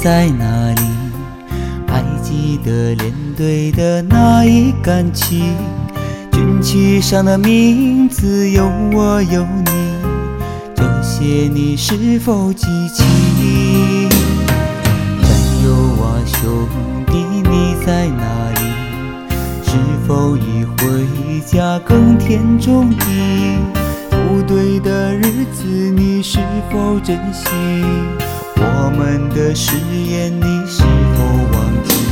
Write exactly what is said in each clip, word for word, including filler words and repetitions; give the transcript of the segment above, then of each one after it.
在哪里？还记得连队的那一杆旗，军旗上的名字有我有你，这些你是否记起？战友啊兄弟你在哪里？是否已回家耕田种地？部队的日子你是否珍惜？我们的誓言你是否忘记？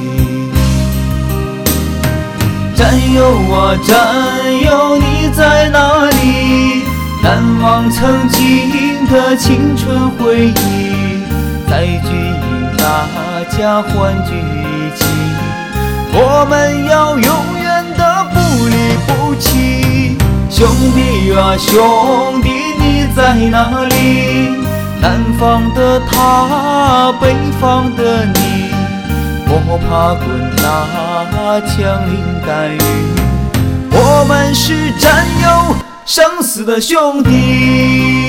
战友啊战友你在哪里？难忘曾经的青春回忆，在军营大家欢聚一起，我们要永远的不离不弃。兄弟啊兄弟你在哪里？南方的他，北方的你，不怕滚打枪林弹雨，我们是战友生死的兄弟。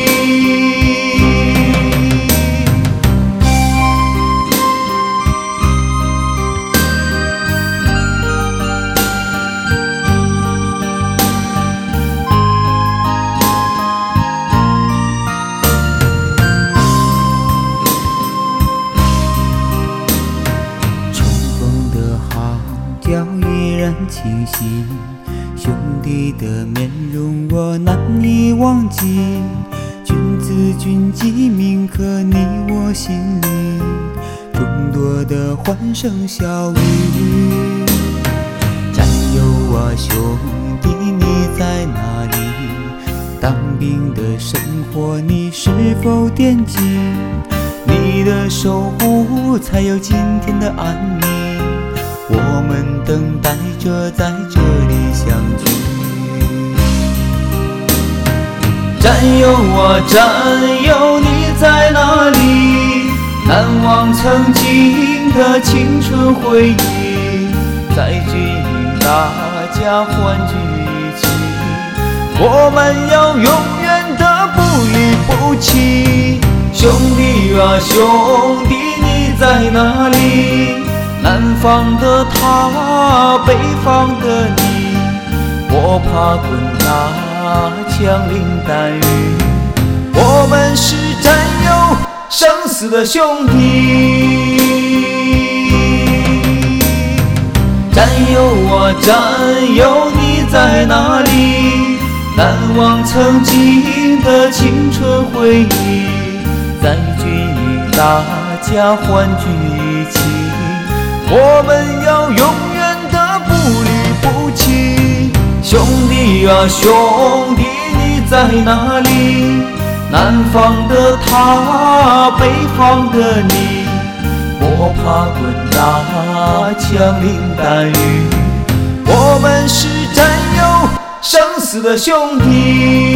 依然清晰，兄弟的面容我难以忘记，君子军纪铭刻你我心里，众多的欢声笑语。战友啊兄弟你在哪里？当兵的生活你是否惦记？你的守护才有今天的安宁，我们等待着在这里相聚。战友啊战友你在哪里？难忘曾经的青春回忆，在军营大家欢聚一起，我们要永远的不离不弃。兄弟啊兄弟你在哪里？南方的他，北方的你，不怕滚打枪林弹雨，我们是战友生死的兄弟。战友啊战友你在哪里？难忘曾经的青春回忆，在军营大家欢聚一起，我们要永远的不离不弃。兄弟啊兄弟你在哪里？南方的他，北方的你，不怕滚打枪林弹雨，我们是战友生死的兄弟。